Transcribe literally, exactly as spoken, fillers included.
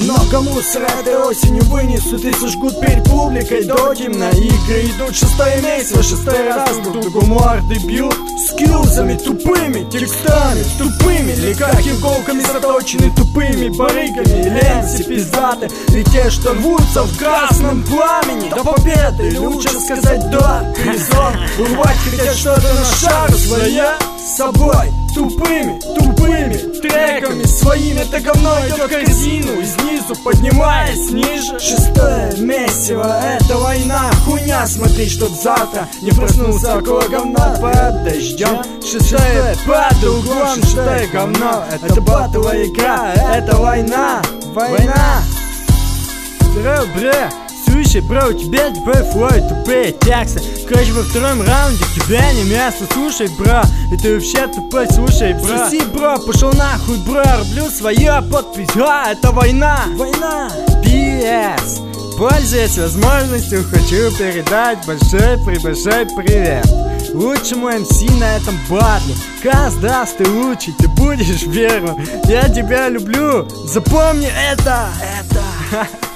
Много мусора этой осенью вынесут и сожгут перед публикой до темно. Игры идут шестой месяц, во шестой раз друг другу морды бьют скилзами тупыми, текстами тупыми, или как иголками заточены тупыми барыгами. Ленси пиздаты, и те, что рвутся в красном пламени до победы, лучше сказать да, призов. Урвать хотят что-то на шару своя с собой. Тупыми, тупыми треками своими это говно идет в корзину, и снизу поднимаясь ниже. Шестое месиво, это война, хуйня, смотри, чтоб завтра не проснулся около говна под дождем. Шестое под углом, шестое говно, это батовая игра, это война, война. Бро, бро, слушай, бро, у тебя тупой флой, тупые тексты. Короче, во втором раунде тебя не место. Слушай, бро, и ты вообще тупой, слушай, бро. Соси, бро, пошел нахуй, бро, рублю свое, подпись, а, это война, война. пи эс, пользуясь возможностью, хочу передать большой-пребольшой привет лучшему эм си на этом батле. Каз даст ты лучший, ты будешь первым. Я тебя люблю, запомни это, это.